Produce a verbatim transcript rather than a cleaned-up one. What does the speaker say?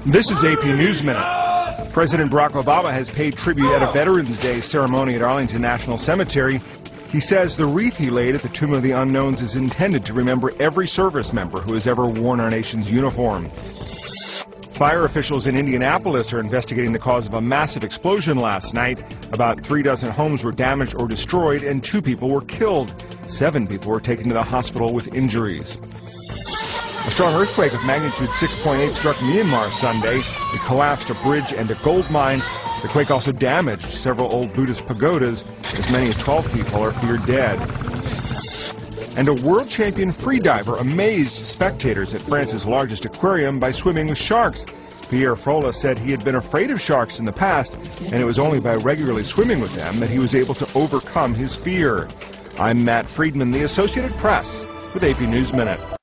This is A P News Minute. President Barack Obama has paid tribute at a Veterans Day ceremony at Arlington National Cemetery. He says the wreath he laid at the Tomb of the Unknowns is intended to remember every service member who has ever worn our nation's uniform. Fire officials in Indianapolis are investigating the cause of a massive explosion last night. About three dozen homes were damaged or destroyed, and two people were killed. Seven people were taken to the hospital with injuries. A strong earthquake of magnitude six point eight struck Myanmar Sunday. It collapsed a bridge and a gold mine. The quake also damaged several old Buddhist pagodas. As many as twelve people are feared dead. And a world champion freediver amazed spectators at France's largest aquarium by swimming with sharks. Pierre Frola said he had been afraid of sharks in the past, and it was only by regularly swimming with them that he was able to overcome his fear. I'm Matt Friedman, the Associated Press, with A P News Minute.